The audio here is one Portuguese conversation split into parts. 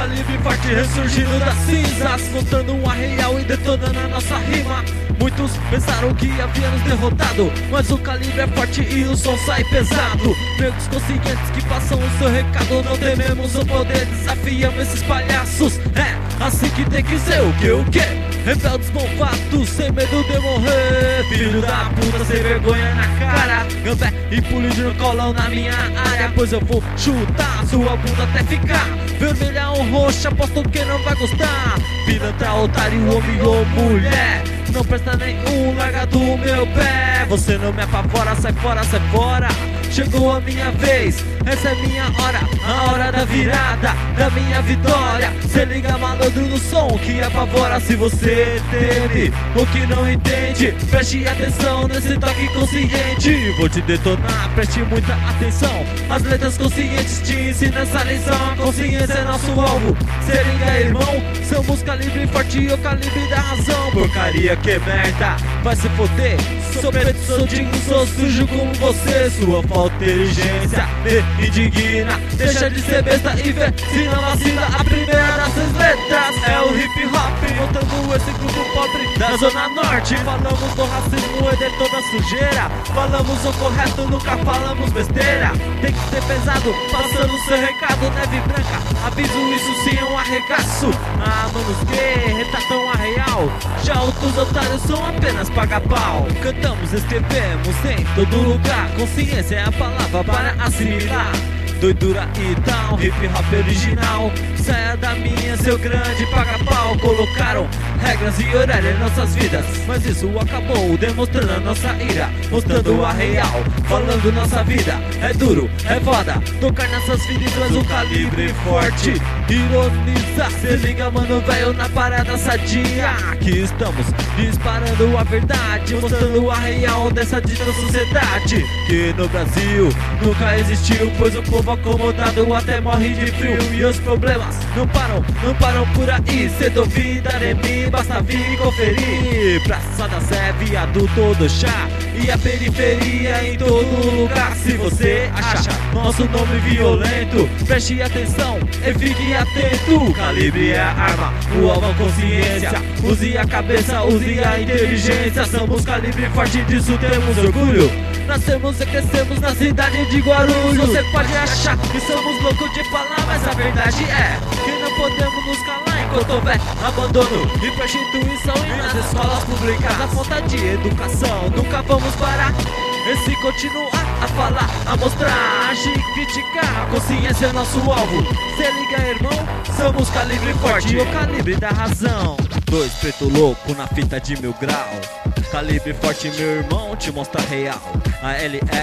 calibre forte ressurgindo das cinzas, mostrando um arreal e detonando a nossa rima. Muitos pensaram que havia nos derrotado, mas o calibre é forte e o som sai pesado. Negros conscientes que passam o seu recado, não tememos o poder, desafiamos esses palhaços. É assim que tem que ser, o quê? Rebeldes malvados, sem medo de morrer. Filho da puta, sem vergonha na cara. Gambé e polícia no colão na minha área, pois eu vou chutar sua bunda até ficar vermelha ou roxa, aposto que não vai gostar. Pilantra, otário, homem ou mulher, não presta nenhum, larga do meu pé. Você não me apavora, sai fora, sai fora. Chegou a minha vez, essa é minha hora, a hora da virada, da minha vitória. Cê liga malandro no som que apavora. Se você teme ou que não entende, preste atenção nesse toque consciente. Vou te detonar, preste muita atenção. As letras conscientes te ensinam essa lição. A consciência é nosso alvo, cê liga irmão. Somos calibre forte e o calibre da razão. Porcaria, que merda, vai se foder. Sou preto, sou digno, sou sujo como você. Sua falta de inteligência me indigna. Deixa de ser besta e vê se não vacila. A primeira das suas letras é o hip hop, montando esse grupo pobre da zona norte. Falamos do racismo e de toda sujeira, falamos o correto, nunca falamos besteira. Tem que ser pesado, passando seu recado. Neve branca, aviso isso sim é um arregaço. Ah, manos que retratam a real, já outros otários são apenas paga-pau. Cantamos, escrevemos em todo lugar, consciência é a palavra para assimilar. Doidura e tal, hip hop original. Saia da minha, seu grande paga-pau. Colocaram regras e horário em nossas vidas, mas isso acabou demonstrando a nossa ira, mostrando a real, falando nossa vida. É duro, é foda, tocar nessas feridas, o calibre forte. Ironiza, cê liga mano velho na parada sadia. Aqui estamos disparando a verdade, mostrando a real dessa dita sociedade que no Brasil nunca existiu, pois o povo acomodado até morre de frio. E os problemas não param por aí. Cê duvida de mim, basta vir conferir. Praça da Sé, viaduto do chá e a periferia em todo lugar. Se você acha nosso nome violento, preste atenção e fique atento. Calibre é a arma, o alvo é a consciência. Use a cabeça, use a inteligência. Somos calibre forte, disso temos orgulho. Nascemos e crescemos na cidade de Guarulhos. Você pode achar que somos loucos de falar, mas a verdade é que não podemos nos calar enquanto houver abandono e prostituição. E nas escolas públicas a falta de educação, nunca vamos parar. E se continuar a falar, a mostrar, agir, criticar, a consciência é nosso alvo. Cê liga irmão, somos calibre forte, o calibre da razão. Dois preto louco na fita de 1000 grau. Calibre forte, meu irmão, te mostra real. A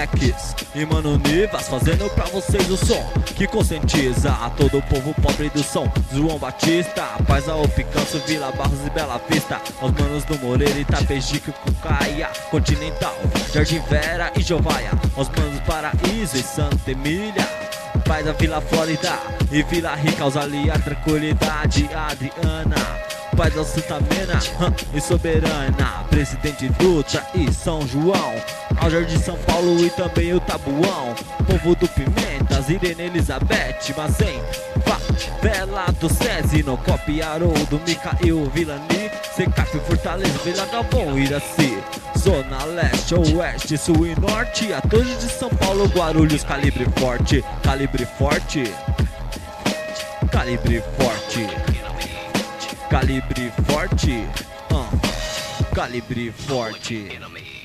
LX e Mano Nivas fazendo pra vocês o som que conscientiza a todo o povo pobre do som. João Batista, Paz ao Picanço, Vila Barros e Bela Vista. Os manos do Moreira, Itapejique, Cucaia, Continental, Jardim Vera e Jovaia. Os manos do Paraíso e Santa Emília, Paz da Vila Flórida e Vila Rica, Ausalia, Tranquilidade, Adriana, Paz da Santa Mena e Soberana, Presidente Dutra e São João, ao Jardim São Paulo e também o Tabuão. Povo do Pimentas, Irene Elizabeth, Mazem, Favela do César, no Copi, Haroldo, Micael, Vilani, Secap, Fortaleza, Vila Galvão, Iraci, Zona Leste, Oeste, Sul e Norte, a todos de São Paulo, Guarulhos. Calibre forte, calibre forte, calibre forte, calibre forte, calibre forte.